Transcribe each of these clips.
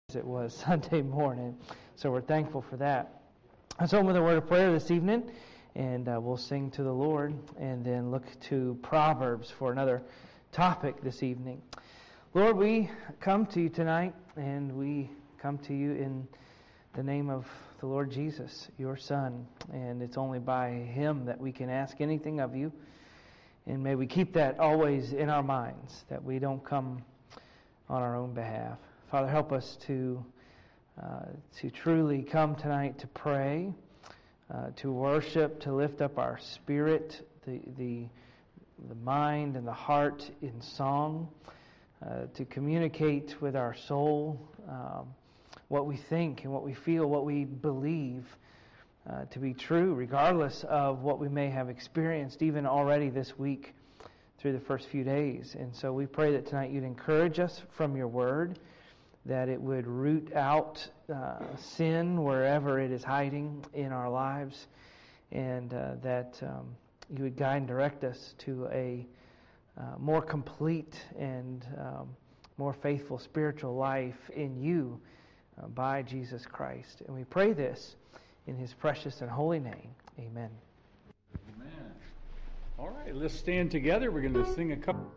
It was Sunday morning, so we're thankful for that. Let's open with a word of prayer this evening, and we'll sing to the Lord, and then look to Proverbs for another topic this evening. Lord, we come to you tonight, and we come to you in the name of the Lord Jesus, your Son, and it's only by Him that we can ask anything of you, and may we keep that always in our minds, that we don't come on our own behalf. Father, help us to truly come tonight to pray, to worship, to lift up our spirit, the mind and the heart in song, to communicate with our soul what we think and what we feel, what we believe to be true, regardless of what we may have experienced even already this week through the first few days. And so we pray that tonight you'd encourage us from your word, that it would root out sin wherever it is hiding in our lives, and that you would guide and direct us to a more complete and more faithful spiritual life in you by Jesus Christ. And we pray this in His precious and holy name. Amen. Amen. All right, let's stand together. We're going to sing a couple.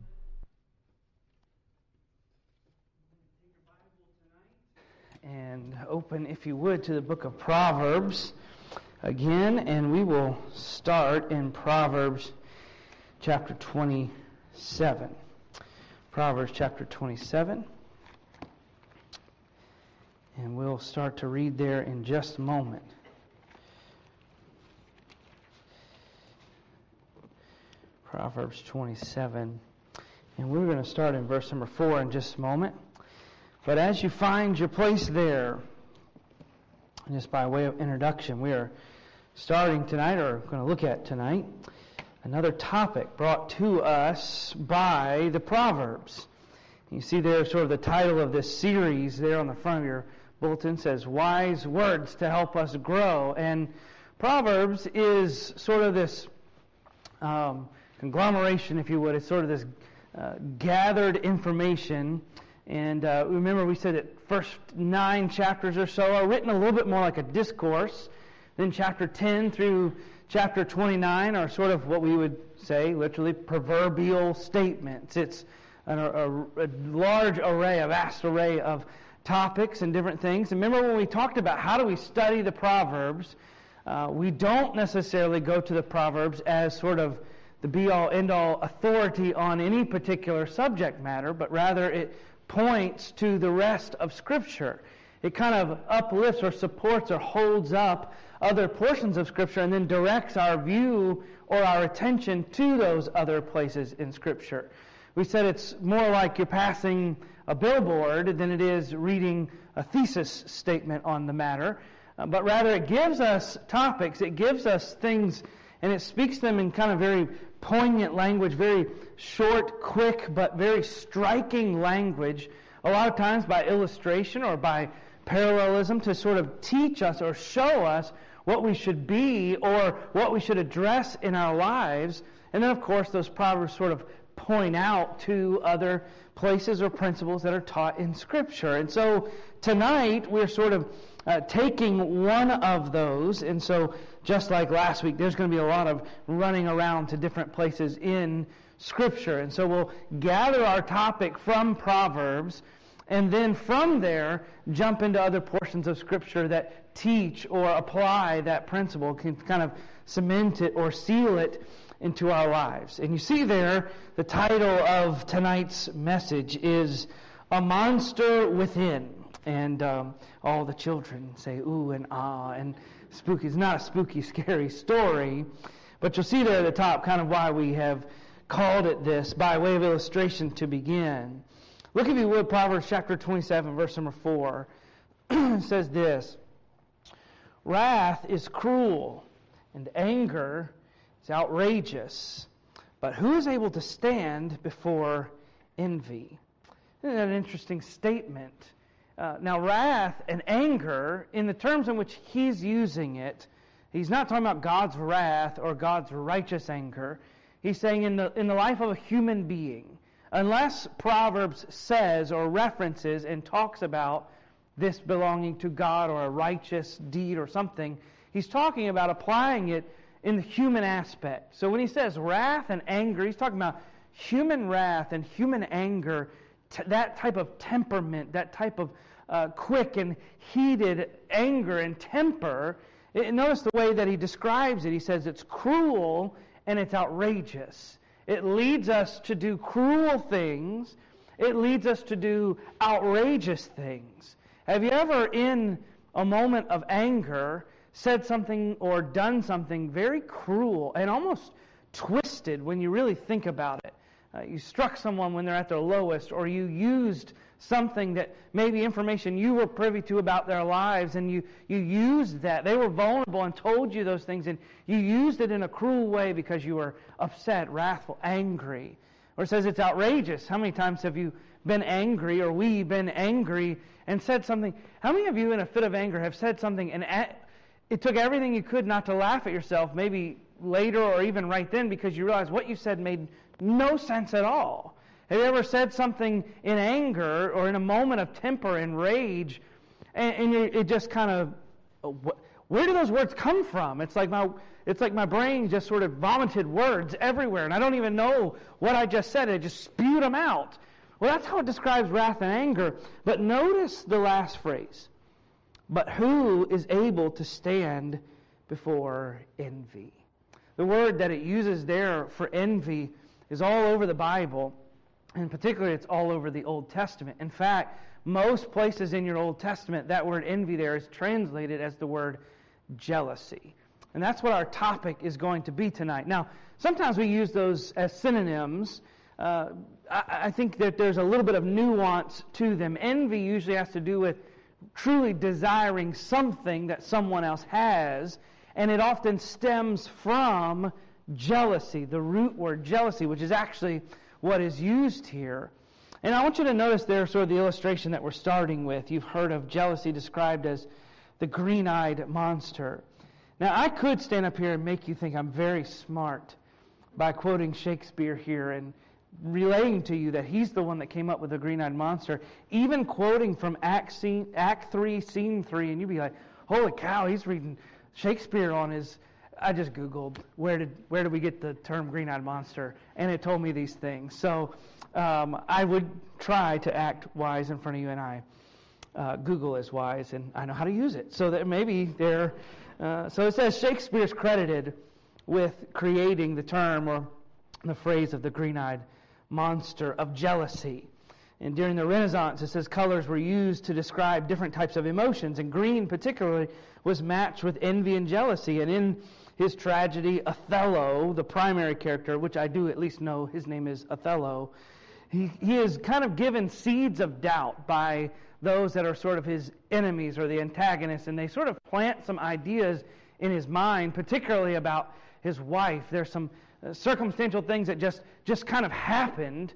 And open, if you would, to the book of Proverbs again, and we will start in Proverbs chapter 27. Proverbs chapter 27. And we'll start to read there in just a moment. Proverbs 27. And we're going to start in verse number 4 in just a moment. But as you find your place there, just by way of introduction, we are starting tonight, or going to look at tonight, another topic brought to us by the Proverbs. You see there sort of the title of this series there on the front of your bulletin says, Wise Words to Help Us Grow. And Proverbs is sort of this conglomeration, if you would. It's sort of this gathered information. And remember, we said that first 9 chapters or so are written a little bit more like a discourse. Then chapter 10 through chapter 29 are sort of what we would say, literally, proverbial statements. It's a large array, a vast array of topics and different things. And remember when we talked about how do we study the Proverbs, we don't necessarily go to the Proverbs as sort of the be-all, end-all authority on any particular subject matter, but rather it points to the rest of Scripture. It kind of uplifts or supports or holds up other portions of Scripture and then directs our view or our attention to those other places in Scripture. We said it's more like you're passing a billboard than it is reading a thesis statement on the matter. But rather it gives us topics, it gives us things, and it speaks to them in kind of very poignant language, very short, quick, but very striking language, a lot of times by illustration or by parallelism to sort of teach us or show us what we should be or what we should address in our lives. And then, of course, those Proverbs sort of point out to other places or principles that are taught in Scripture. And so tonight we're sort of taking one of those, and so just like last week, there's going to be a lot of running around to different places in Scripture. And so we'll gather our topic from Proverbs, and then from there, jump into other portions of Scripture that teach or apply that principle, can kind of cement it or seal it into our lives. And you see there, the title of tonight's message is A Monster Within. And all the children say ooh and ah, and spooky. It's not a spooky, scary story, but you'll see there at the top kind of why we have called it this by way of illustration to begin. Look, if you would, Proverbs chapter 27, verse number 4. It says this, Wrath is cruel, and anger is outrageous, but who is able to stand before envy? Isn't that an interesting statement? Now, wrath and anger, in the terms in which he's using it, he's not talking about God's wrath or God's righteous anger. He's saying in the life of a human being, Unless Proverbs says or references and talks about this belonging to God or a righteous deed or something, he's talking about applying it in the human aspect. So when he says wrath and anger, he's talking about human wrath and human anger, that type of temperament, that type of quick and heated anger and temper. Notice the way that he describes it. He says it's cruel and it's outrageous. It leads us to do cruel things. It leads us to do outrageous things. Have you ever, in a moment of anger, said something or done something very cruel and almost twisted when you really think about it? You struck someone when they're at their lowest, or you used something that maybe information you were privy to about their lives, and you used that. They were vulnerable and told you those things, and you used it in a cruel way because you were upset, wrathful, angry. Or it says it's outrageous. How many times have you been angry, or we been angry and said something? How many of you in a fit of anger have said something and it took everything you could not to laugh at yourself, maybe later or even right then, because you realized what you said made no sense at all? Have you ever said something in anger or in a moment of temper and rage, and it just kind of, where do those words come from? It's like my brain just sort of vomited words everywhere, and I don't even know what I just said. It just spewed them out. Well, that's how it describes wrath and anger. But notice the last phrase. But who is able to stand before envy? The word that it uses there for envy is all over the Bible. And particularly, it's all over the Old Testament. In fact, most places in your Old Testament, that word envy there is translated as the word jealousy. And that's what our topic is going to be tonight. Now, sometimes we use those as synonyms. I think that there's a little bit of nuance to them. Envy usually has to do with truly desiring something that someone else has, and it often stems from jealousy, the root word jealousy, which is actually what is used here. And I want you to notice there sort of the illustration that we're starting with. You've heard of jealousy described as the green-eyed monster. Now, I could stand up here and make you think I'm very smart by quoting Shakespeare here and relaying to you that he's the one that came up with the green-eyed monster, even quoting from Act 3, Scene 3, and you'd be like, holy cow, he's reading Shakespeare on his... I just Googled, where did we get the term green-eyed monster, and it told me these things. So I would try to act wise in front of you, and I Google is wise, and I know how to use it. So that maybe there... so it says Shakespeare's credited with creating the term or the phrase of the green-eyed monster of jealousy. And during the Renaissance, it says colors were used to describe different types of emotions, and green particularly was matched with envy and jealousy. And in his tragedy, Othello, the primary character, which I do at least know his name is Othello, he is kind of given seeds of doubt by those that are sort of his enemies or the antagonists, and they sort of plant some ideas in his mind, particularly about his wife. There's some circumstantial things that just kind of happened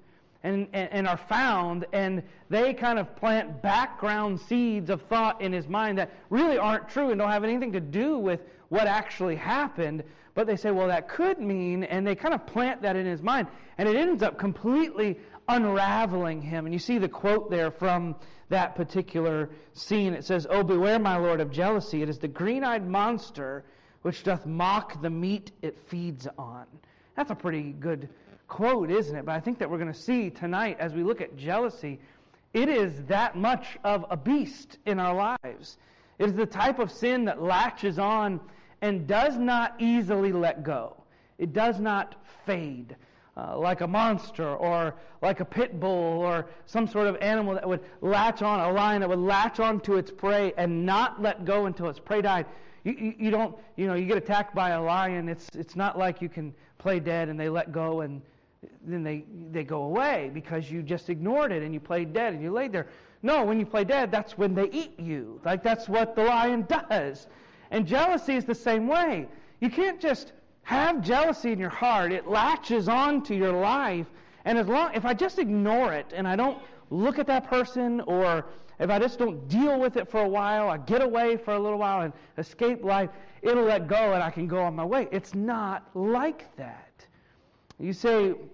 and are found, and they kind of plant background seeds of thought in his mind that really aren't true and don't have anything to do with what actually happened, but they say, well, that could mean, and they kind of plant that in his mind, and it ends up completely unraveling him. And you see the quote there from that particular scene. It says, "Oh, beware, my lord, of jealousy. It is the green-eyed monster which doth mock the meat it feeds on." That's a pretty good quote, isn't it? But I think that we're going to see tonight as we look at jealousy, it is that much of a beast in our lives. It is the type of sin that latches on and does not easily let go. It does not fade like a monster or like a pit bull or some sort of animal that would latch on, a lion that would latch on to its prey and not let go until its prey died. You don't, you get attacked by a lion, it's not like you can play dead and they let go and then they go away because you just ignored it and you played dead and you laid there. No, when you play dead, that's when they eat you. Like that's what the lion does. And jealousy is the same way. You can't just have jealousy in your heart. It latches on to your life. And if I just ignore it and I don't look at that person, or if I just don't deal with it for a while, I get away for a little while and escape life, it'll let go and I can go on my way. It's not like that. You say,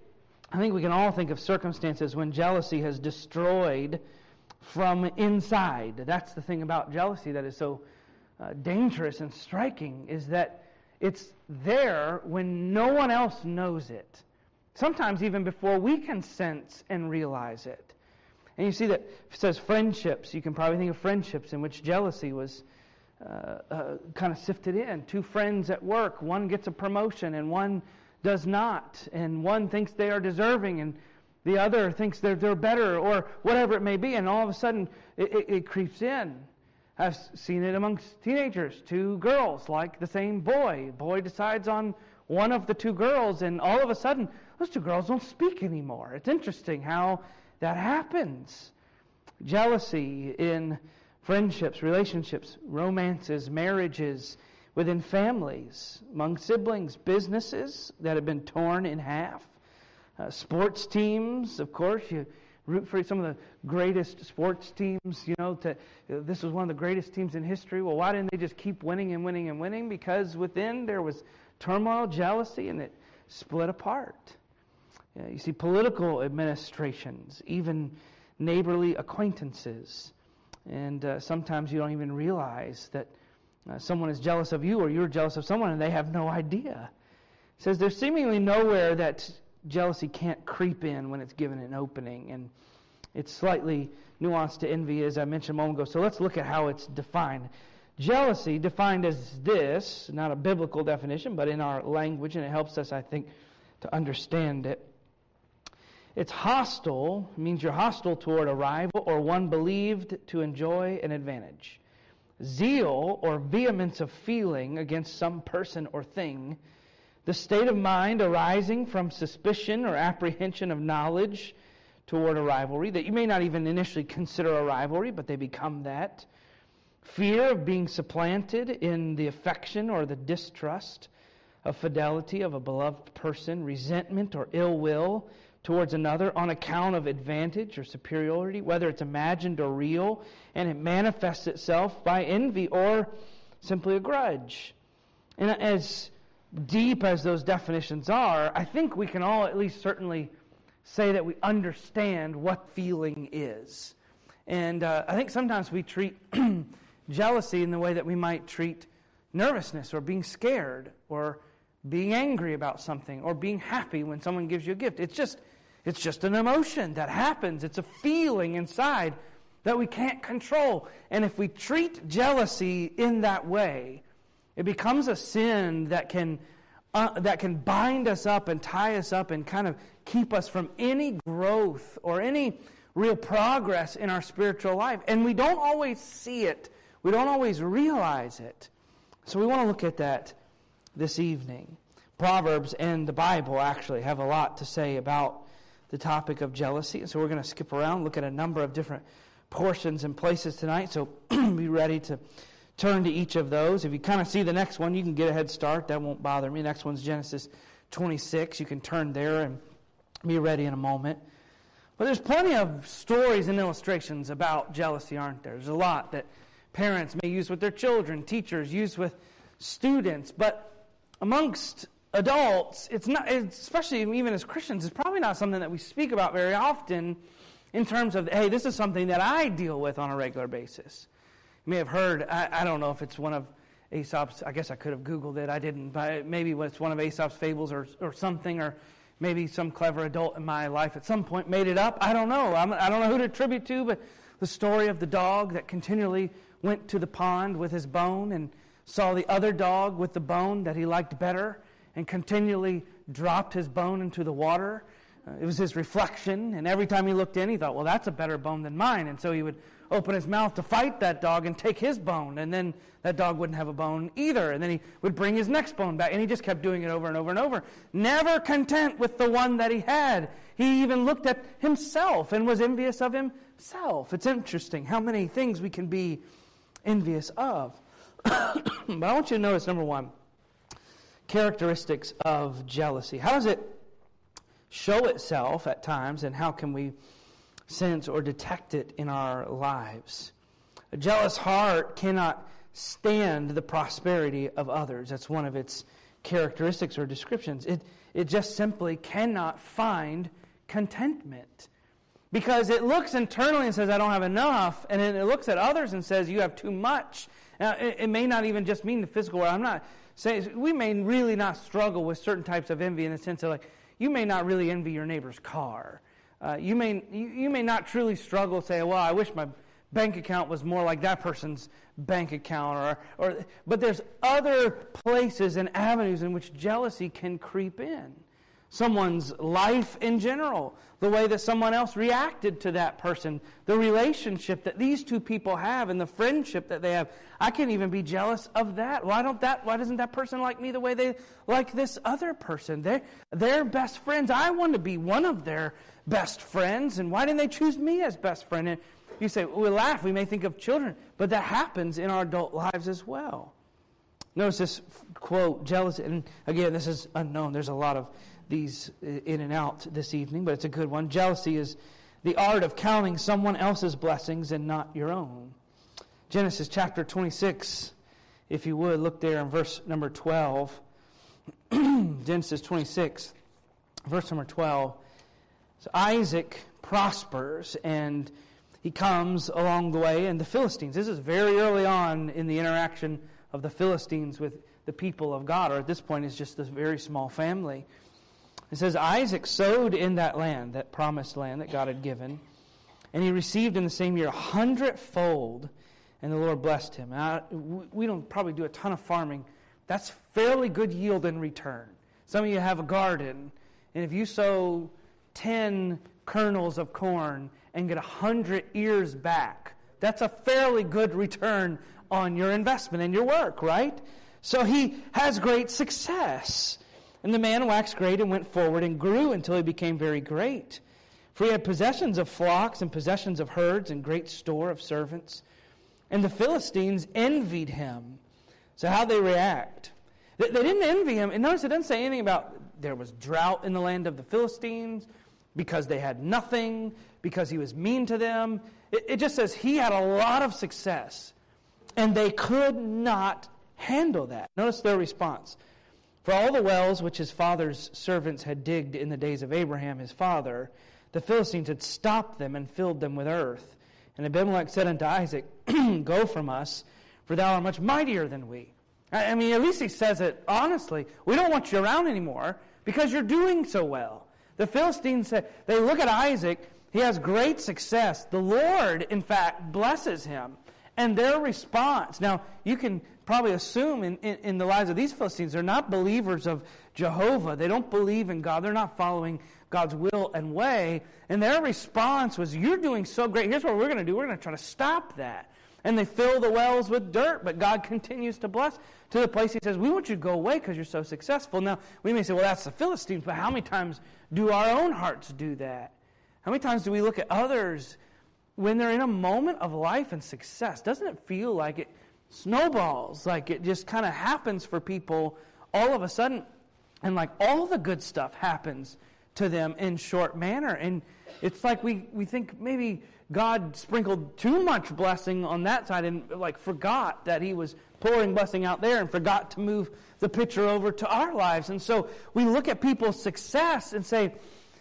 I think we can all think of circumstances when jealousy has destroyed from inside. That's the thing about jealousy that is so dangerous and striking, is that it's there when no one else knows it. Sometimes even before we can sense and realize it. And you see that it says friendships. You can probably think of friendships in which jealousy was kind of sifted in. Two friends at work, one gets a promotion and one does not. And one thinks they are deserving and the other thinks they're better, or whatever it may be. And all of a sudden it creeps in. I've seen it amongst teenagers. Two girls like the same boy. Boy decides on one of the two girls, and all of a sudden those two girls don't speak anymore. It's interesting how that happens. Jealousy in friendships, relationships, romances, marriages, within families, among siblings, businesses that have been torn in half, sports teams, of course. You root for some of the greatest sports teams, this was one of the greatest teams in history. Well, why didn't they just keep winning and winning and winning? Because within there was turmoil, jealousy, and it split apart. You see political administrations, even neighborly acquaintances. And sometimes you don't even realize that someone is jealous of you or you're jealous of someone and they have no idea. It says there's seemingly nowhere that jealousy can't creep in when it's given an opening. And it's slightly nuanced to envy, as I mentioned a moment ago. So let's look at how it's defined. Jealousy, defined as this, not a biblical definition, but in our language, and it helps us, I think, to understand it. It's hostile, means you're hostile toward a rival or one believed to enjoy an advantage. Zeal or vehemence of feeling against some person or thing. The state of mind arising from suspicion or apprehension of knowledge toward a rivalry that you may not even initially consider a rivalry, but they become that. Fear of being supplanted in the affection or the distrust of fidelity of a beloved person. Resentment or ill will towards another on account of advantage or superiority, whether it's imagined or real, and it manifests itself by envy or simply a grudge. And as deep as those definitions are, I think we can all at least certainly say that we understand what feeling is. And I think sometimes we treat jealousy in the way that we might treat nervousness or being scared or being angry about something or being happy when someone gives you a gift. It's just an emotion that happens. It's a feeling inside that we can't control. And if we treat jealousy in that way, it becomes a sin that can bind us up and tie us up and kind of keep us from any growth or any real progress in our spiritual life. And we don't always see it. We don't always realize it. So we want to look at that this evening. Proverbs and the Bible actually have a lot to say about the topic of jealousy. So we're going to skip around, look at a number of different portions and places tonight. So be ready to turn to each of those. If you kind of see the next one, you can get a head start. That won't bother me. Next one's Genesis 26. You can turn there and be ready in a moment. But there's plenty of stories and illustrations about jealousy, aren't there? There's a lot that parents may use with their children, teachers use with students. But amongst adults, it's not, especially even as Christians, it's probably not something that we speak about very often in terms of, hey, this is something that I deal with on a regular basis. You may have heard, I don't know if it's one of Aesop's, I guess I could have Googled it, I didn't, but maybe it's one of Aesop's fables or something, or maybe some clever adult in my life at some point made it up. I don't know. I don't know who to attribute to, but the story of the dog that continually went to the pond with his bone and saw the other dog with the bone that he liked better and continually dropped his bone into the water. It was his reflection, and every time he looked in, he thought, well, that's a better bone than mine. And so he would open his mouth to fight that dog and take his bone, and then that dog wouldn't have a bone either. And then he would bring his next bone back, and he just kept doing it over and over and over, never content with the one that he had. He even looked at himself and was envious of himself. It's interesting how many things we can be envious of. But I want you to notice, number one, characteristics of jealousy. How does it show itself at times, and how can we sense or detect it in our lives? A jealous heart cannot stand the prosperity of others. That's one of its characteristics or descriptions. it just simply cannot find contentment. Because it looks internally and says, I don't have enough, and then it looks at others and says, you have too much. Now, it may not even just mean the physical world. I'm not saying, we may really not struggle with certain types of envy in the sense of like, you may not really envy your neighbor's car. You may not truly struggle, say, well, I wish my bank account was more like that person's bank account, but there's other places and avenues in which jealousy can creep in. Someone's life in general, the way that someone else reacted to that person, the relationship that these two people have and the friendship that they have. I can even be jealous of that. Why doesn't that person like me the way they like this other person? They're best friends. I want to be one of their best friends, and why didn't they choose me as best friend? And you say, we laugh, we may think of children, but that happens in our adult lives as well. Notice this quote, jealousy, and again, this is unknown. There's a lot of these in and out this evening, but it's a good one. Jealousy is the art of counting someone else's blessings and not your own. Genesis chapter 26, if you would, look there in verse number 12. Genesis 26, verse number 12. So Isaac prospers, and he comes along the way, and the Philistines. This is very early on in the interaction of the Philistines with the people of God, or at this point it's just this very small family. It says, Isaac sowed in that land, that promised land that God had given, and he received in the same year 100-fold, and the Lord blessed him. Now, we don't probably do a ton of farming. That's fairly good yield in return. Some of you have a garden, and if you sow 10 kernels of corn and get 100 ears back, that's a fairly good return on your investment and your work, right? So he has great success. And the man waxed great and went forward and grew until he became very great. For he had possessions of flocks and possessions of herds and great store of servants. And the Philistines envied him. So how they react? They didn't envy him. And notice it doesn't say anything about there was drought in the land of the Philistines, because they had nothing, because he was mean to them. It just says he had a lot of success. And they could not handle that. Notice their response. For all the wells which his father's servants had digged in the days of Abraham his father, the Philistines had stopped them and filled them with earth. And Abimelech said unto Isaac, Go from us, for thou art much mightier than we. I mean, at least he says it honestly. We don't want you around anymore because you're doing so well. The Philistines said, they look at Isaac, he has great success. The Lord, in fact, blesses him. And their response, now you can probably assume in the lives of these Philistines, they're not believers of Jehovah. They don't believe in God. They're not following God's will and way. And their response was, you're doing so great. Here's what we're going to do. We're going to try to stop that. And they fill the wells with dirt, but God continues to bless to the place he says, we want you to go away because you're so successful. Now, we may say, well, that's the Philistines, but how many times do our own hearts do that? How many times do we look at others when they're in a moment of life and success? Doesn't it feel like it snowballs, like it just kind of happens for people all of a sudden, and like all the good stuff happens to them in short manner? And it's like we think maybe God sprinkled too much blessing on that side and like forgot that he was pouring blessing out there and forgot to move the picture over to our lives. And so we look at people's success and say,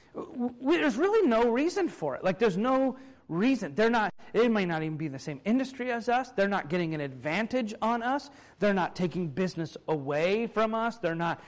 there's really no reason for it. Like there's no reason. They may not even be in the same industry as us. They're not getting an advantage on us. They're not taking business away from us. They're not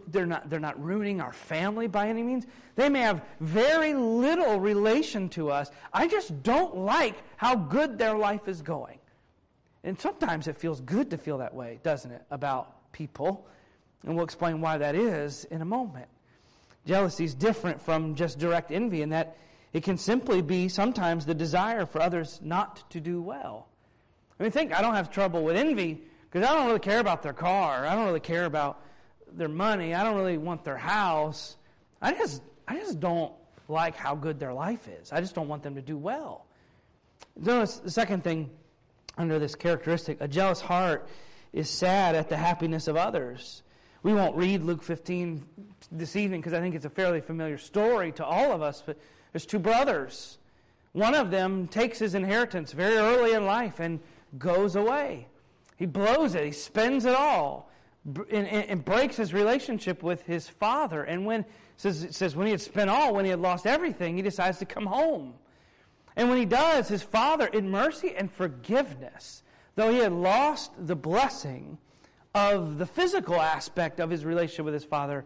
ruining our family by any means. They may have very little relation to us. I just don't like how good their life is going. And sometimes it feels good to feel that way, doesn't it, about people? And we'll explain why that is in a moment. Jealousy is different from just direct envy in that it can simply be sometimes the desire for others not to do well. I mean, I don't have trouble with envy because I don't really care about their car. I don't really care about their money. I don't really want their house. I just don't like how good their life is. I just don't want them to do well. Notice the second thing under this characteristic, a jealous heart is sad at the happiness of others. We won't read Luke 15 this evening because I think it's a fairly familiar story to all of us, but there's two brothers. One of them takes his inheritance very early in life and goes away. He blows it. He spends it all. and breaks his relationship with his father. And it says when he had spent all, when he had lost everything, he decides to come home. And when he does, his father, in mercy and forgiveness, though he had lost the blessing of the physical aspect of his relationship with his father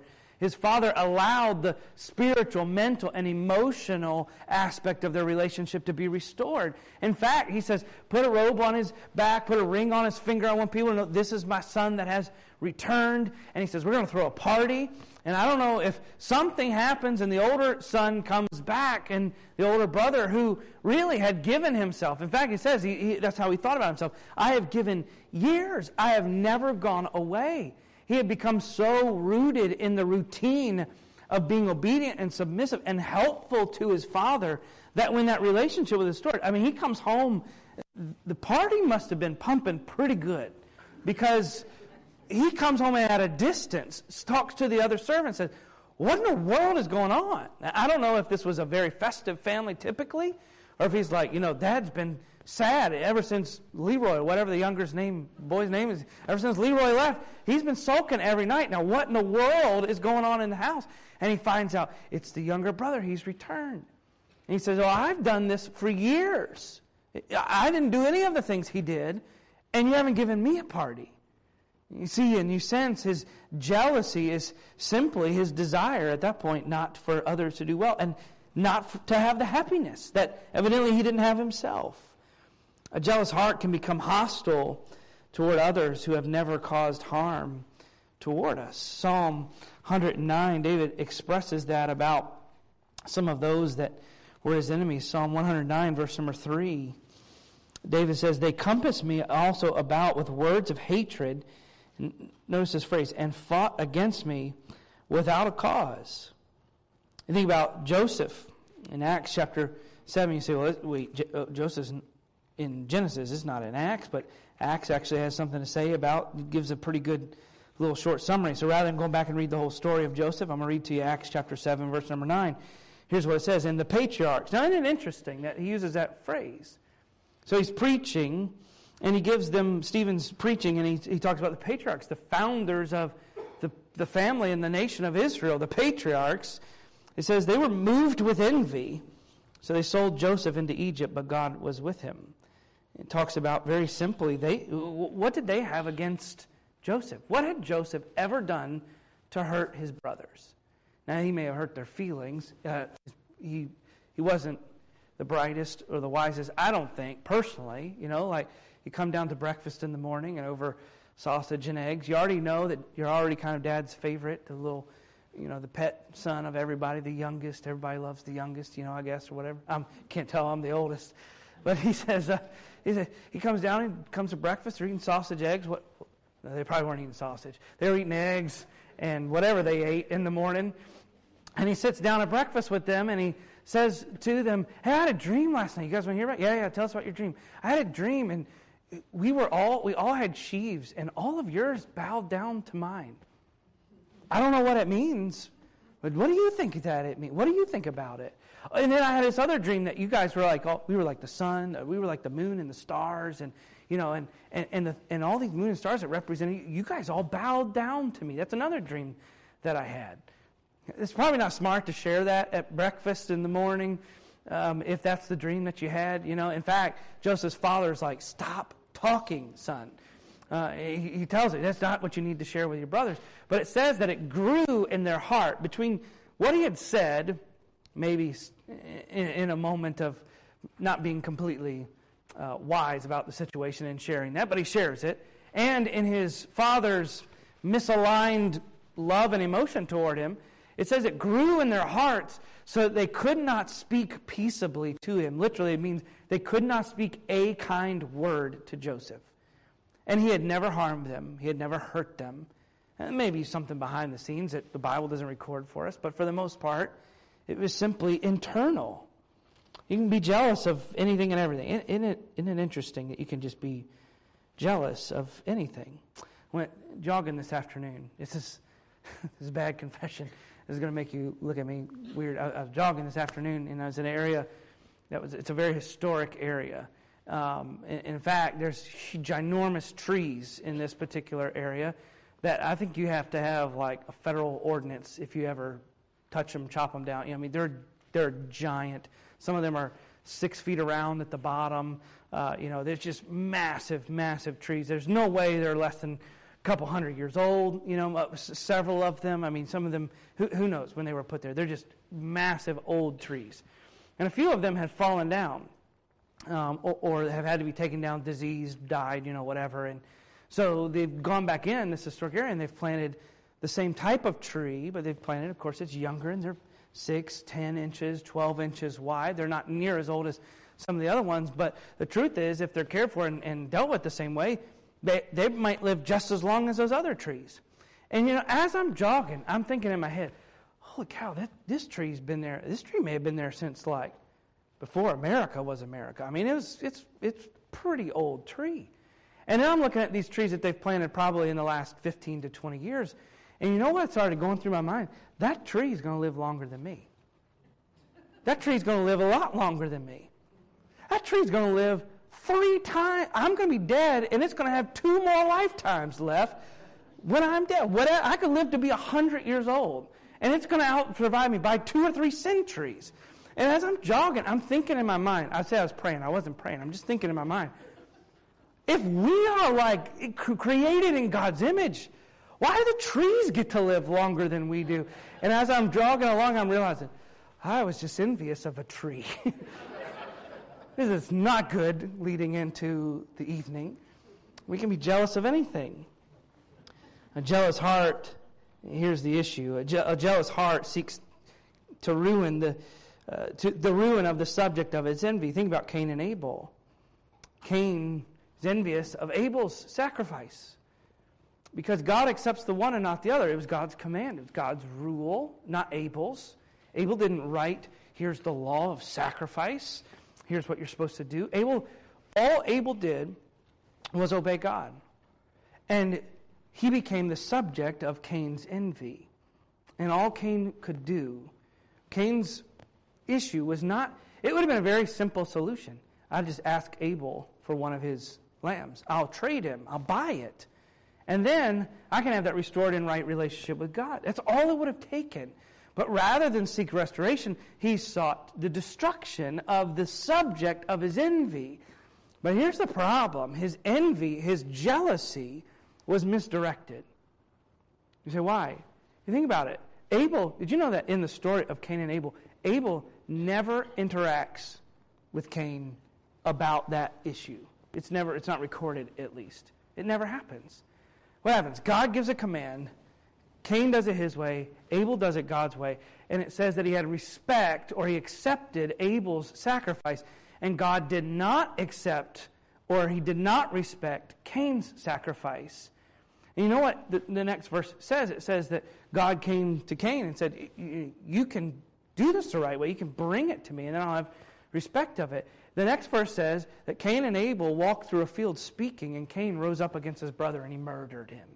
allowed the spiritual, mental, and emotional aspect of their relationship to be restored. In fact, he says, put a robe on his back, put a ring on his finger. I want people to know this is my son that has returned. And he says, we're going to throw a party. And I don't know if something happens and the older son comes back and the older brother who really had given himself. In fact, he says, that's how he thought about himself. I have given years. I have never gone away. He had become so rooted in the routine of being obedient and submissive and helpful to his father that when that relationship was restored, I mean, he comes home, the party must have been pumping pretty good because he comes home and at a distance talks to the other servants and says, what in the world is going on? Now, I don't know if this was a very festive family typically, or if he's like, Dad's been sad ever since Leroy, or whatever the boy's name is, ever since Leroy left, he's been sulking every night. Now, what in the world is going on in the house? And he finds out it's the younger brother. He's returned. And he says, I've done this for years. I didn't do any of the things he did, and you haven't given me a party. You see, and you sense his jealousy is simply his desire at that point not for others to do well and not to have the happiness that evidently he didn't have himself. A jealous heart can become hostile toward others who have never caused harm toward us. Psalm 109, David expresses that about some of those that were his enemies. Psalm 109, verse number 3. David says, they compassed me also about with words of hatred. Notice this phrase, and fought against me without a cause. You think about Joseph in Acts chapter 7. You say, well, wait, Joseph's in Genesis. It's not in Acts, but Acts actually has something to say about, it gives a pretty good little short summary. So rather than going back and read the whole story of Joseph, I'm going to read to you Acts chapter 7, verse number 9. Here's what it says, and the patriarchs. Now, isn't it interesting that he uses that phrase? So he's preaching, and he gives them, Stephen's preaching, and he talks about the patriarchs, the founders of the family and the nation of Israel, the patriarchs. It says they were moved with envy, so they sold Joseph into Egypt, but God was with him. It talks about, very simply, what did they have against Joseph? What had Joseph ever done to hurt his brothers? Now, he may have hurt their feelings. He wasn't the brightest or the wisest, I don't think, personally. Like you come down to breakfast in the morning and over sausage and eggs, you already know that you're already kind of dad's favorite, the little, the pet son of everybody, the youngest. Everybody loves the youngest, I guess, or whatever. Can't tell I'm the oldest. But he says, he comes down and comes to breakfast. They're eating sausage, eggs. No, they probably weren't eating sausage. They were eating eggs and whatever they ate in the morning. And he sits down at breakfast with them and he says to them, hey, I had a dream last night. You guys want to hear about it? Yeah, tell us about your dream. I had a dream and we all had sheaves and all of yours bowed down to mine. I don't know what it means, but what do you think that it means? What do you think about it? And then I had this other dream that you guys were like, we were like the sun, we were like the moon and the stars, and and all these moon and stars that represent you guys all bowed down to me. That's another dream that I had. It's probably not smart to share that at breakfast in the morning, if that's the dream that you had. In fact, Joseph's father is like, stop talking, son. He tells it, that's not what you need to share with your brothers. But it says that it grew in their heart between what he had said, maybe in a moment of not being completely wise about the situation and sharing that, but he shares it, and in his father's misaligned love and emotion toward him, it says it grew in their hearts so that they could not speak peaceably to him. Literally, it means they could not speak a kind word to Joseph. And he had never harmed them. He had never hurt them. And maybe something behind the scenes that the Bible doesn't record for us, but for the most part, it was simply internal. You can be jealous of anything and everything. Isn't it interesting that you can just be jealous of anything? I went jogging this afternoon. This is a bad confession. This is going to make you look at me weird. I was jogging this afternoon, and I was in an area it's a very historic area. In fact, there's ginormous trees in this particular area. that I think you have to have like a federal ordinance if you ever touch them, chop them down. I mean, they're giant. Some of them are 6 feet around at the bottom. There's just massive, massive trees. There's no way they're less than a couple hundred years old. Several of them. I mean, some of them, who knows when they were put there. They're just massive old trees. And a few of them had fallen down or have had to be taken down, diseased, died, whatever. And so they've gone back in this historic area and they've planted the same type of tree, but they've planted, of course, it's younger and they're 6, 10 inches, 12 inches wide. They're not near as old as some of the other ones, but the truth is, if they're cared for and dealt with the same way, they might live just as long as those other trees. And, as I'm jogging, I'm thinking in my head, holy cow, this tree's been there. This tree may have been there since, like, before America was America. I mean, it's pretty old tree. And then I'm looking at these trees that they've planted probably in the last 15 to 20 years, and you know what started going through my mind? That tree is going to live longer than me. That tree is going to live a lot longer than me. That tree is going to live 3 times. I'm going to be dead, and it's going to have 2 more lifetimes left when I'm dead. I could live to be 100 years old, and it's going to out-survive me by 2 or 3 centuries. And as I'm jogging, I'm thinking in my mind. I said I was praying. I wasn't praying. I'm just thinking in my mind. If we are like created in God's image, why do the trees get to live longer than we do? And as I'm jogging along, I'm realizing, I was just envious of a tree. This is not good leading into the evening. We can be jealous of anything. A jealous heart, here's the issue. A jealous heart seeks to ruin the ruin of the subject of its envy. Think about Cain and Abel. Cain is envious of Abel's sacrifice because God accepts the one and not the other. It was God's command. It was God's rule, not Abel's. Abel didn't write, here's the law of sacrifice. Here's what you're supposed to do. All Abel did was obey God. And he became the subject of Cain's envy. And all Cain could do, Cain's issue was not, it would have been a very simple solution. I'd just ask Abel for one of his lambs. I'll trade him. I'll buy it. And then I can have that restored and right relationship with God. That's all it would have taken. But rather than seek restoration, he sought the destruction of the subject of his envy. But here's the problem. His envy, his jealousy was misdirected. You say, why? You think about it. Abel, did you know that in the story of Cain and Abel, Abel never interacts with Cain about that issue. It's not recorded, at least. It never happens. What happens? God gives a command. Cain does it his way. Abel does it God's way. And it says that he had respect, or he accepted Abel's sacrifice. And God did not accept, or he did not respect Cain's sacrifice. And you know what the next verse says? It says that God came to Cain and said, you can do this the right way. You can bring it to me, and then I'll have respect of it. The next verse says that Cain and Abel walked through a field speaking, and Cain rose up against his brother and he murdered him.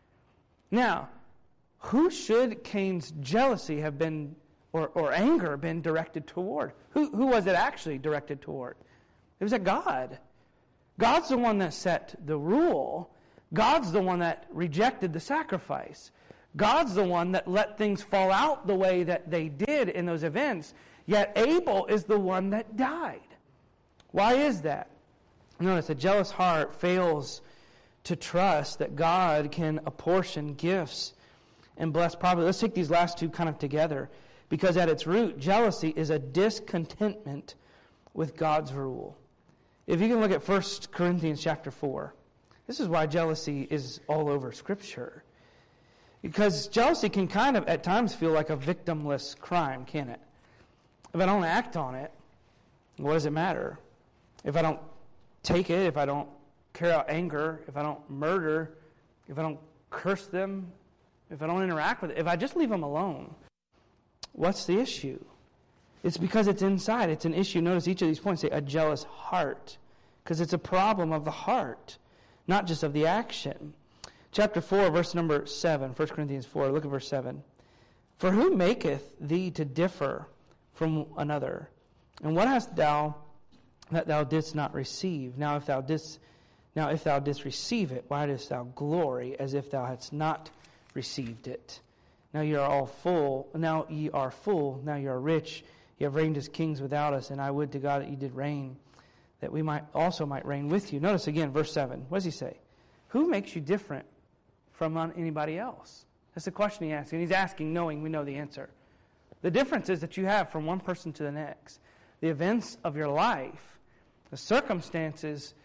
Now, who should Cain's jealousy have been, or anger been directed toward? Who was it actually directed toward? It was at God. God's the one that set the rule. God's the one that rejected the sacrifice. God's the one that let things fall out the way that they did in those events. Yet Abel is the one that died. Why is that? Notice, a jealous heart fails to trust that God can apportion gifts and bless properly. Let's take these last two kind of together. Because at its root, jealousy is a discontentment with God's rule. If you can look at 1 Corinthians chapter 4. This is why jealousy is all over Scripture. Because jealousy can kind of at times feel like a victimless crime, can't it? If I don't act on it, what does it matter? If I don't take it, if I don't carry out anger, if I don't murder, if I don't curse them, if I don't interact with it, if I just leave them alone, what's the issue? It's because it's inside. It's an issue. Notice each of these points say a jealous heart. Because it's a problem of the heart, not just of the action. Chapter 4, verse number 7, 1 Corinthians 4, look at verse 7. For who maketh thee to differ from another? And what hast thou that thou didst not receive? Now if thou didst Now if thou didst receive it, why dost thou glory as if thou hadst not received it? Now ye are all full, now ye are full, now ye are rich, ye have reigned as kings without us, and I would to God that ye did reign, that we might reign with you. Notice again, verse 7. What does he say? Who makes you different from anybody else? That's the question he asks. And he's asking knowing we know the answer. The difference is that you have from one person to the next. The events of your life, the circumstances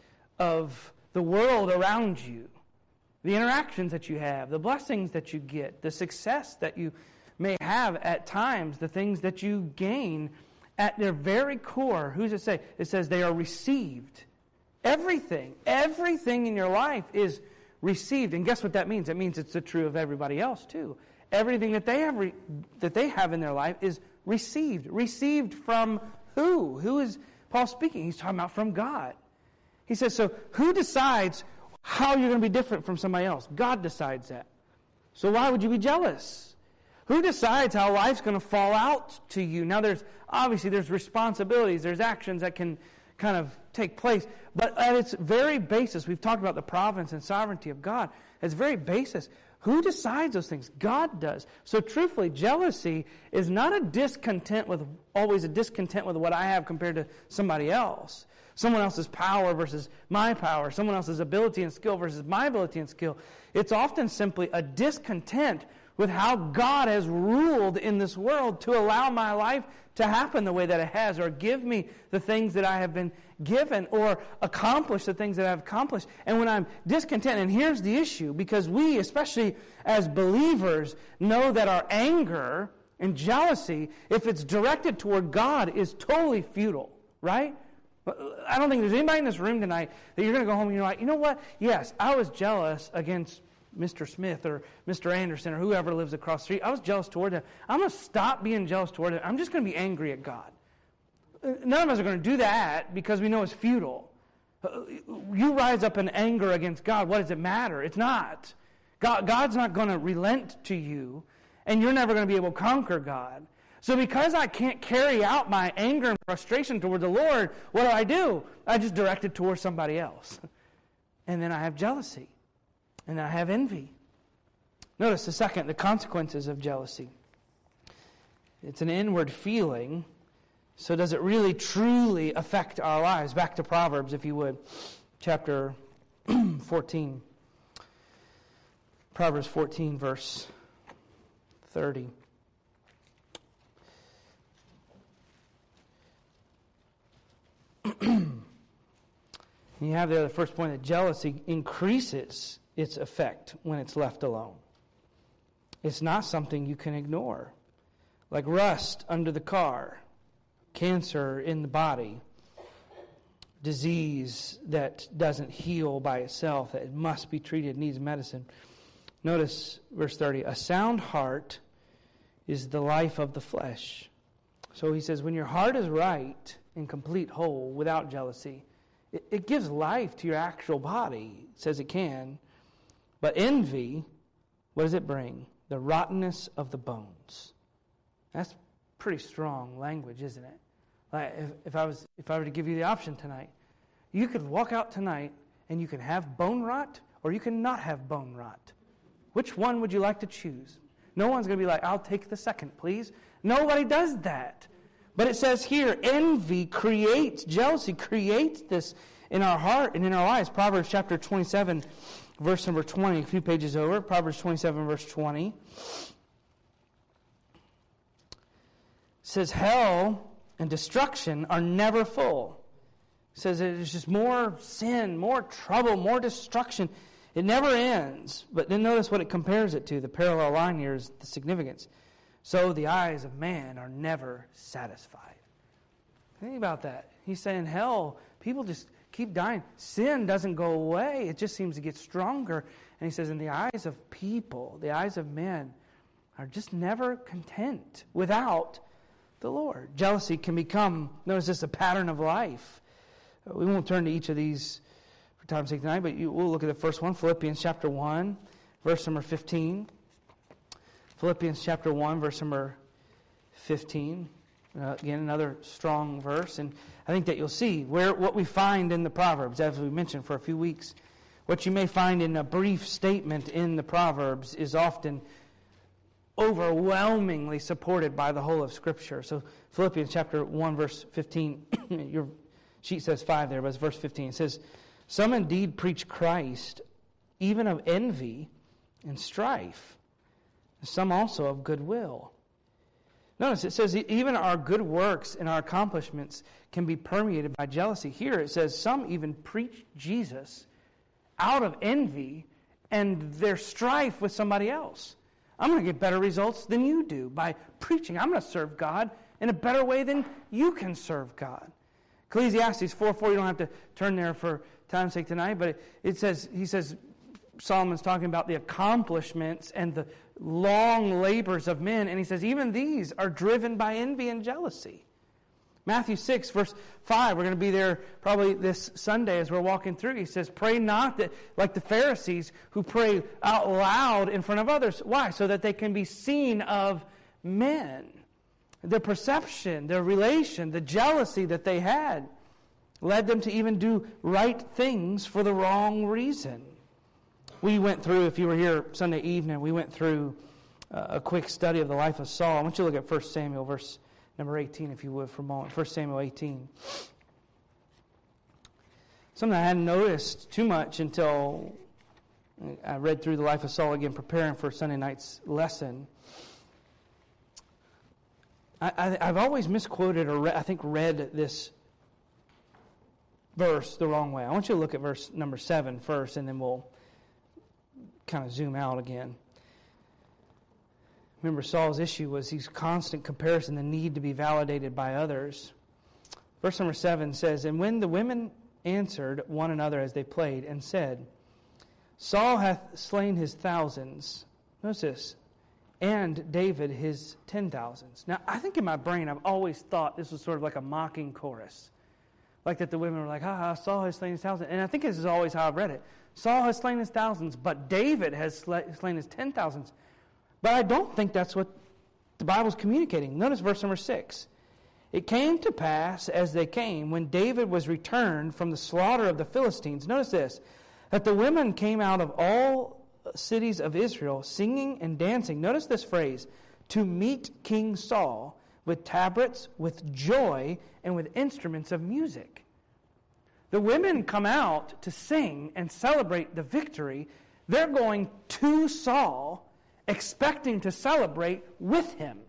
of the world around you, the interactions that you have, the blessings that you get, the success that you may have at times, the things that you gain, at their very core, who does it say? It says they are received. Everything in your life is received. And guess what that means? It means it's true of everybody else too. Everything that they have in their life is received. Received from who? Who is Paul speaking? He's talking about from God. He says, so who decides how you're going to be different from somebody else? God decides that. So why would you be jealous? Who decides how life's going to fall out to you? Now there's responsibilities, there's actions that can kind of take place. But at its very basis, we've talked about the providence and sovereignty of God. At its very basis, who decides those things? God does. So truthfully, jealousy is not always a discontent with what I have compared to somebody else. Someone else's power versus my power. Someone else's ability and skill versus my ability and skill. It's often simply a discontent with how God has ruled in this world to allow my life to happen the way that it has, or give me the things that I have been given, or accomplish the things that I've accomplished. And when I'm discontent, and here's the issue, because we, especially as believers, know that our anger and jealousy, if it's directed toward God, is totally futile, right? I don't think there's anybody in this room tonight that you're going to go home and you're like, you know what? Yes, I was jealous against Mr. Smith or Mr. Anderson or whoever lives across the street. I was jealous toward him. I'm going to stop being jealous toward him. I'm just going to be angry at God. None of us are going to do that because we know it's futile. You rise up in anger against God. What does it matter? It's not. God's not going to relent to you, and you're never going to be able to conquer God. So because I can't carry out my anger and frustration toward the Lord, what do? I just direct it towards somebody else. And then I have jealousy. And I have envy. Notice the consequences of jealousy. It's an inward feeling. So does it really, truly affect our lives? Back to Proverbs, if you would. Chapter 14. Proverbs 14, verse 30. You have there the first point that jealousy increases its effect when it's left alone. It's not something you can ignore. Like rust under the car, cancer in the body, disease that doesn't heal by itself, that it must be treated, needs medicine. Notice verse 30, a sound heart is the life of the flesh. So he says, when your heart is right and complete whole without jealousy, it gives life to your actual body. It says it can. But envy, what does it bring? The rottenness of the bones. That's pretty strong language, isn't it? Like if I were to give you the option tonight, you could walk out tonight and you can have bone rot or you can not have bone rot. Which one would you like to choose? No one's going to be like, I'll take the second, please. Nobody does that. But it says here, envy creates, jealousy creates this in our heart and in our lives. Proverbs chapter 27, verse number 20, a few pages over. Proverbs 27, verse 20. Says, hell and destruction are never full. It says there's just more sin, more trouble, more destruction. It never ends. But then notice what it compares it to. The parallel line here is the significance. So the eyes of man are never satisfied. Think about that. He's saying hell, people just keep dying. Sin doesn't go away. It just seems to get stronger. And he says, in the eyes of people, the eyes of men are just never content without the Lord. Jealousy can become, notice this, a pattern of life. We won't turn to each of these for time's sake tonight, but we'll look at the first one, Philippians chapter 1, verse number 15. Philippians chapter 1, verse number 15. Again, another strong verse, and I think that you'll see what we find in the Proverbs, as we mentioned for a few weeks. What you may find in a brief statement in the Proverbs is often overwhelmingly supported by the whole of Scripture. So Philippians chapter 1, verse 15, your sheet says 5 there, but it's verse 15. It says, "Some indeed preach Christ, even of envy and strife, some also of goodwill." Notice it says even our good works and our accomplishments can be permeated by jealousy. Here it says some even preach Jesus out of envy and their strife with somebody else. I'm going to get better results than you do by preaching. I'm going to serve God in a better way than you can serve God. Ecclesiastes 4:4, you don't have to turn there for time's sake tonight, but he says, Solomon's talking about the accomplishments and the long labors of men, and he says even these are driven by envy and jealousy. Matthew 6, verse 5, we're going to be there probably this Sunday as we're walking through. He says, "Pray not that like the Pharisees who pray out loud in front of others." Why? So that they can be seen of men. Their perception, their relation, the jealousy that they had led them to even do right things for the wrong reason. We went through, if you were here Sunday evening, we went through a quick study of the life of Saul. I want you to look at 1 Samuel, verse number 18, if you would, for a moment. 1 Samuel 18. Something I hadn't noticed too much until I read through the life of Saul again, preparing for Sunday night's lesson. I've always misquoted or read this verse the wrong way. I want you to look at verse number 7 first, and then we'll kind of zoom out again. Remember, Saul's issue was his constant comparison, the need to be validated by others. Verse number 7 says, "And when the women answered one another as they played, and said, Saul hath slain his thousands," notice this, "and David his 10,000s. Now, I think in my brain I've always thought this was sort of like a mocking chorus. Like that the women were like, Saul has slain his thousands. And I think this is always how I've read it. Saul has slain his thousands, but David has slain his 10,000s. But I don't think that's what the Bible's communicating. Notice verse number 6. "It came to pass as they came, when David was returned from the slaughter of the Philistines," notice this, "that the women came out of all cities of Israel, singing and dancing," notice this phrase, "to meet King Saul with tabrets, with joy, and with instruments of music." The women come out to sing and celebrate the victory. They're going to Saul, expecting to celebrate with him.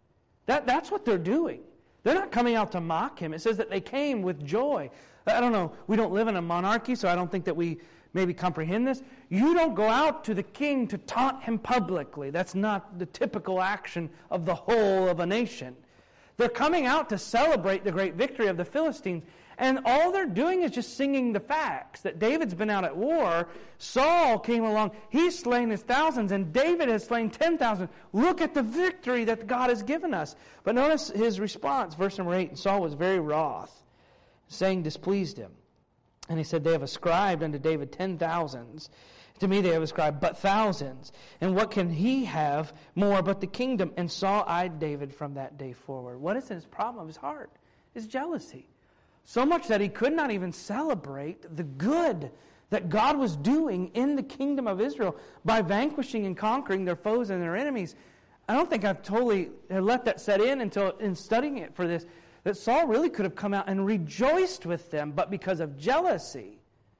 That's what they're doing. They're not coming out to mock him. It says that they came with joy. I don't know. We don't live in a monarchy, so I don't think that we maybe comprehend this. You don't go out to the king to taunt him publicly. That's not the typical action of the whole of a nation. They're coming out to celebrate the great victory of the Philistines. And all they're doing is just singing the facts, that David's been out at war. Saul came along. He's slain his thousands, and David has slain 10,000. Look at the victory that God has given us. But notice his response, verse number 8. "And Saul was very wroth, saying displeased him. And he said, They have ascribed unto David 10,000s. To me they have ascribed but thousands. And what can he have more but the kingdom? And Saul eyed David from that day forward." What is his problem of his heart? His jealousy. So much that he could not even celebrate the good that God was doing in the kingdom of Israel by vanquishing and conquering their foes and their enemies. I don't think I've totally let that set in until in studying it for this, that Saul really could have come out and rejoiced with them, but because of jealousy,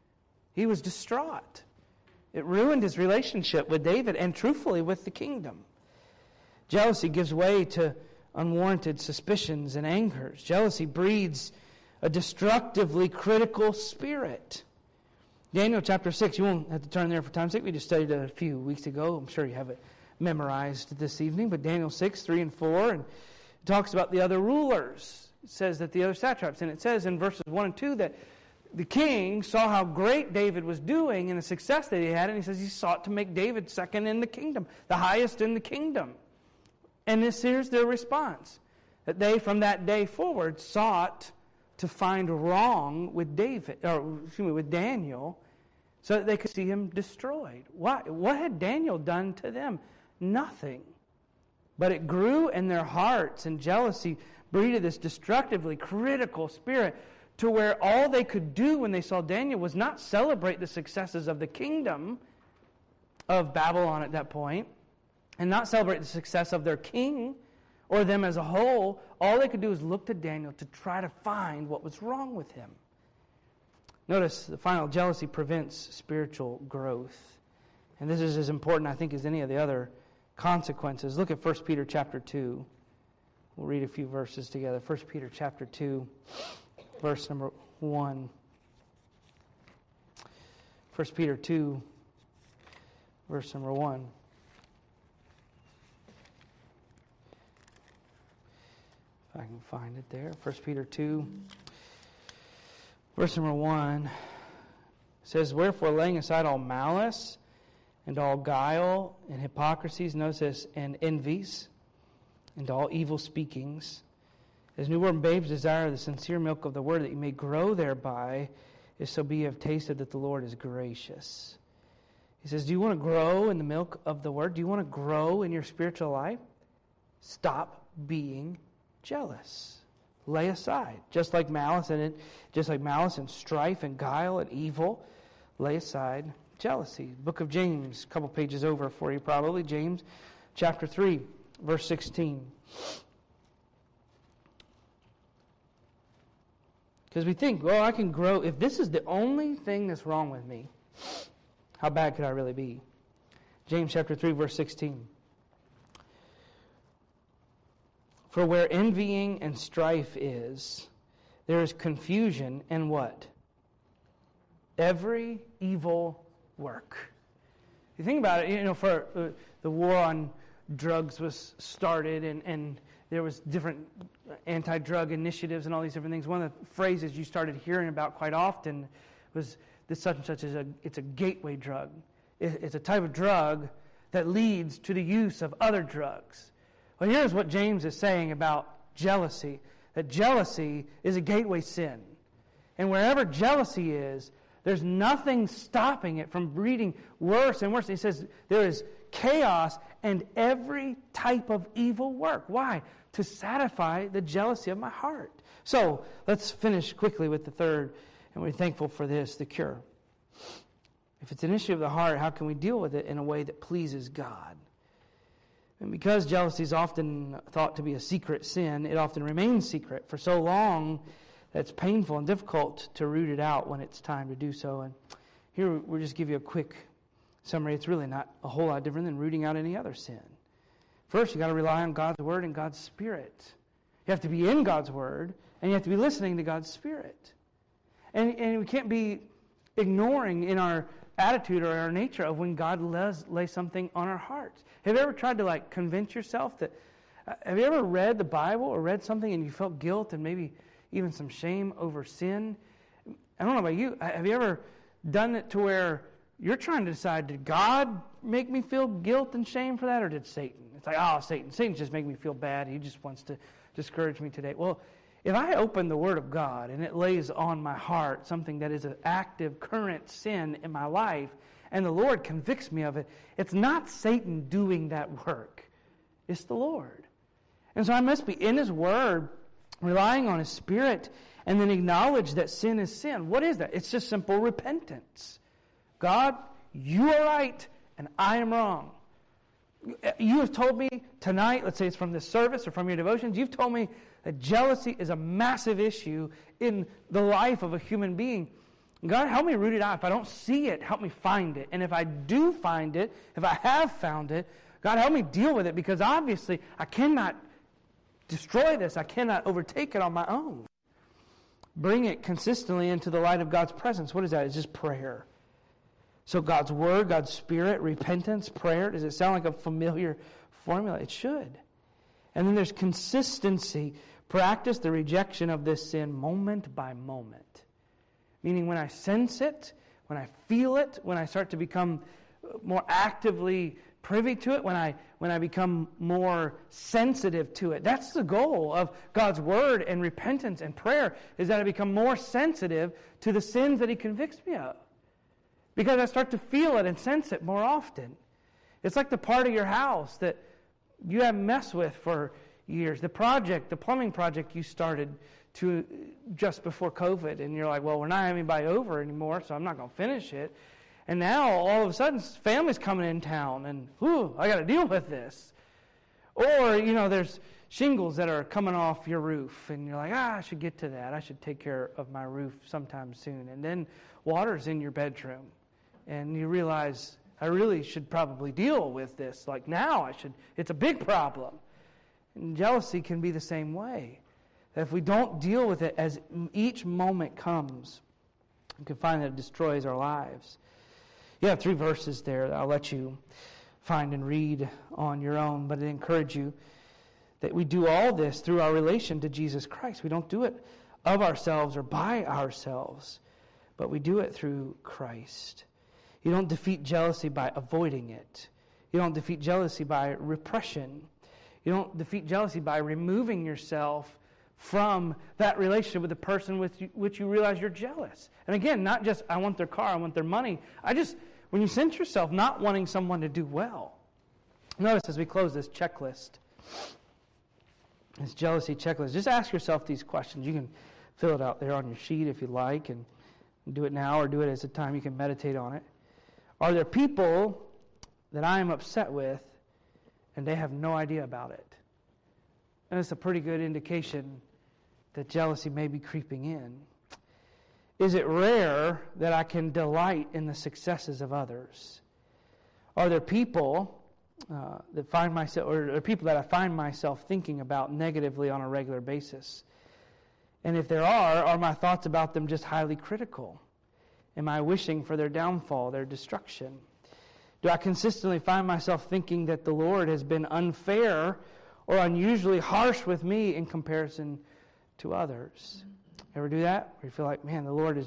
he was distraught. It ruined his relationship with David and truthfully with the kingdom. Jealousy gives way to unwarranted suspicions and angers. Jealousy breeds a destructively critical spirit. Daniel chapter 6, you won't have to turn there for time's sake. We just studied it a few weeks ago. I'm sure you have it memorized this evening. But Daniel 6, 3 and 4, and it talks about the other rulers. It says that the other satraps, and it says in verses 1 and 2 that the king saw how great David was doing and the success that he had, and he says he sought to make David second in the kingdom, the highest in the kingdom. And here's their response, that they from that day forward sought to find wrong with with Daniel, so that they could see him destroyed. What had Daniel done to them? Nothing. But it grew in their hearts, and jealousy breeded this destructively critical spirit to where all they could do when they saw Daniel was not celebrate the successes of the kingdom of Babylon at that point, and not celebrate the success of their king or them as a whole. All they could do is look to Daniel to try to find what was wrong with him. Notice the final, jealousy prevents spiritual growth. And this is as important, I think, as any of the other consequences. Look at 1 Peter chapter 2. We'll read a few verses together. 1 Peter chapter 2, verse number 1. 1 Peter 2, verse number 1. If I can find it there. 1 Peter 2, verse number 1 says, "Wherefore, laying aside all malice and all guile and hypocrisies," notice this, "and envies, and all evil speakings, as newborn babes desire the sincere milk of the word, that you may grow thereby, if so be you have tasted that the Lord is gracious." He says, do you want to grow in the milk of the word? Do you want to grow in your spiritual life? Stop being jealous. Lay aside. Just like malice and strife and guile and evil, lay aside jealousy. Book of James, a couple pages over for you probably. James chapter 3, verse 16. Because we think, well, I can grow. If this is the only thing that's wrong with me, how bad could I really be? James chapter 3, verse 16. "For where envying and strife is, there is confusion and" what? "Every evil work." You think about it, for the war on drugs was started, and there was different anti-drug initiatives and all these different things. One of the phrases you started hearing about quite often was this such and such it's a gateway drug. It's a type of drug that leads to the use of other drugs. Well, here's what James is saying about jealousy, that jealousy is a gateway sin. And wherever jealousy is, there's nothing stopping it from breeding worse and worse. He says there is chaos and every type of evil work. Why? To satisfy the jealousy of my heart. So, let's finish quickly with the third, and we're thankful for this, the cure. If it's an issue of the heart, how can we deal with it in a way that pleases God? And because jealousy is often thought to be a secret sin, it often remains secret for so long that it's painful and difficult to root it out when it's time to do so. And here we'll just give you a quick summary. It's really not a whole lot different than rooting out any other sin. First, you've got to rely on God's Word and God's Spirit. You have to be in God's Word, and you have to be listening to God's Spirit. And we can't be ignoring in our attitude or our nature of when God lays something on our hearts. Have you ever tried to convince yourself that, have you ever read the Bible or read something and you felt guilt and maybe even some shame over sin? I don't know about you. Have you ever done it to where you're trying to decide, did God make me feel guilt and shame for that, or did Satan? It's like, oh, Satan's just making me feel bad. He just wants to discourage me today. Well, if I open the Word of God and it lays on my heart something that is an active, current sin in my life, and the Lord convicts me of it, it's not Satan doing that work. It's the Lord. And so I must be in His Word, relying on His Spirit, and then acknowledge that sin is sin. What is that? It's just simple repentance. God, you are right, and I am wrong. You have told me tonight, let's say it's from this service or from your devotions, you've told me that jealousy is a massive issue in the life of a human being. God, help me root it out. If I don't see it, help me find it. And if I do find it, if I have found it, God, help me deal with it, because obviously I cannot destroy this. I cannot overtake it on my own. Bring it consistently into the light of God's presence. What is that? It's just prayer. So God's Word, God's Spirit, repentance, prayer. Does it sound like a familiar formula? It should. And then there's consistency. Practice the rejection of this sin moment by moment. Meaning when I sense it, when I feel it, when I start to become more actively privy to it, when I become more sensitive to it. That's the goal of God's Word and repentance and prayer, is that I become more sensitive to the sins that He convicts me of. Because I start to feel it and sense it more often. It's like the part of your house that you haven't messed with for years. The plumbing project you started just before COVID, and you're like, well, we're not having anybody over anymore, so I'm not going to finish it. And now, all of a sudden, family's coming in town, and, I got to deal with this. Or, there's shingles that are coming off your roof, and you're like, I should get to that. I should take care of my roof sometime soon. And then water's in your bedroom, and you realize, I really should probably deal with this. Like now, it's a big problem. And jealousy can be the same way. That if we don't deal with it as each moment comes, we can find that it destroys our lives. You have 3 verses there that I'll let you find and read on your own, but I encourage you that we do all this through our relation to Jesus Christ. We don't do it of ourselves or by ourselves, but we do it through Christ. You don't defeat jealousy by avoiding it. You don't defeat jealousy by repression. You don't defeat jealousy by removing yourself from that relationship with the person with which you realize you're jealous. And again, not just, I want their car, I want their money. When you sense yourself not wanting someone to do well. Notice as we close this checklist, this jealousy checklist, just ask yourself these questions. You can fill it out there on your sheet if you like, and do it now or do it as a time you can meditate on it. Are there people that I am upset with and they have no idea about it? And it's a pretty good indication that jealousy may be creeping in. Is it rare that I can delight in the successes of others? Are there people that find myself, or people that I find myself thinking about negatively on a regular basis? And if there are my thoughts about them just highly critical? Am I wishing for their downfall, their destruction? Do I consistently find myself thinking that the Lord has been unfair or unusually harsh with me in comparison to others? Ever do that? Where you feel like, man, the Lord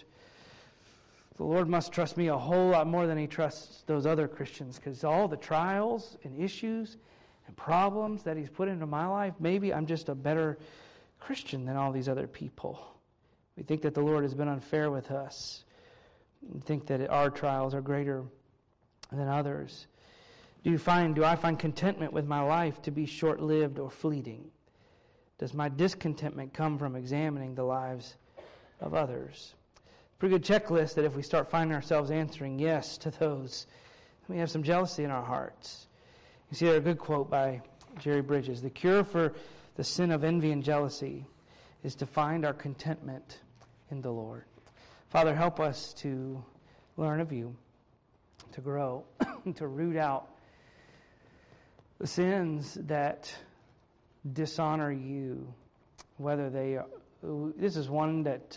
must trust me a whole lot more than He trusts those other Christians, because all the trials and issues and problems that He's put into my life, maybe I'm just a better Christian than all these other people. We think that the Lord has been unfair with us. We think that our trials are greater than others. Do I find contentment with my life to be short-lived or fleeting? Does my discontentment come from examining the lives of others? Pretty good checklist that if we start finding ourselves answering yes to those, we have some jealousy in our hearts. You see there a good quote by Jerry Bridges. The cure for the sin of envy and jealousy is to find our contentment in the Lord. Father, help us to learn of You, to grow, to root out the sins that dishonor You, whether they are, this is one that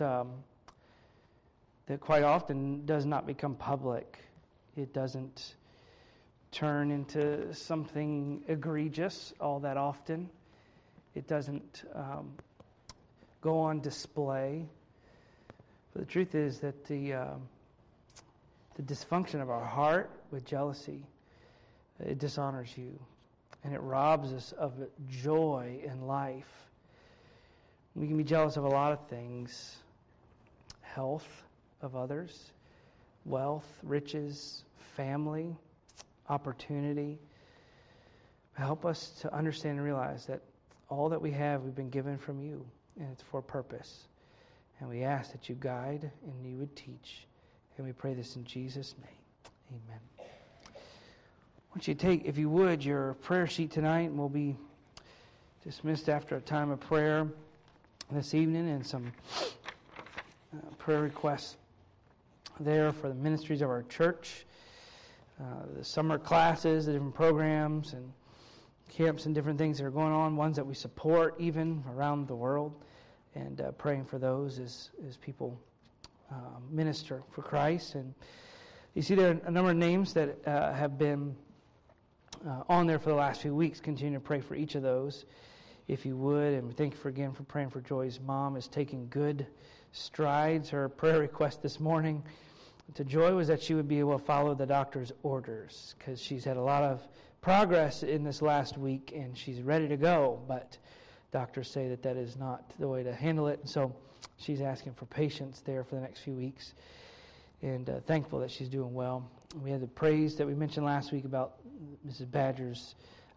that quite often does not become public. It doesn't turn into something egregious all that often. It doesn't go on display. But the truth is that the dysfunction of our heart with jealousy, it dishonors You, and it robs us of joy in life. We can be jealous of a lot of things: health of others, wealth, riches, family, opportunity. Help us to understand and realize that all that we have, we've been given from You, and it's for a purpose. And we ask that You guide and You would teach. And we pray this in Jesus' name. Amen. I want you to take, if you would, your prayer sheet tonight, and we'll be dismissed after a time of prayer this evening, and some prayer requests there for the ministries of our church, the summer classes, the different programs and camps and different things that are going on, ones that we support even around the world, and praying for those as people minister for Christ. And you see there are a number of names that have been on there for the last few weeks. Continue to pray for each of those, if you would. And thank you again for praying for Joy's mom, is taking good strides. Her prayer request this morning to Joy was that she would be able to follow the doctor's orders, because she's had a lot of progress in this last week and she's ready to go, but doctors say that is not the way to handle it. And so she's asking for patience there for the next few weeks, and thankful that she's doing well. We had the praise that we mentioned last week about Mrs. Badger's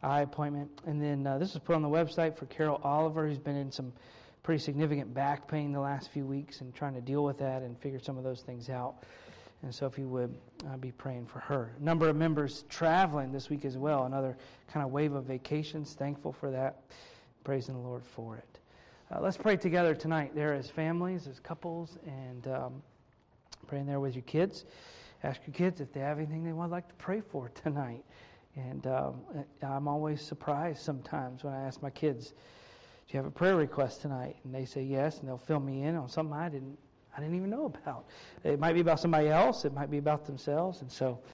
eye appointment. And then this was put on the website for Carol Oliver, who's been in some pretty significant back pain the last few weeks and trying to deal with that and figure some of those things out. And so if you would be praying for her. A number of members traveling this week as well, another kind of wave of vacations. Thankful for that. Praising the Lord for it. Let's pray together tonight there as families, as couples, and praying there with your kids. Ask your kids if they have anything they would like to pray for tonight. And I'm always surprised sometimes when I ask my kids, do you have a prayer request tonight? And they say yes, and they'll fill me in on something I didn't even know about. It might be about somebody else. It might be about themselves. And so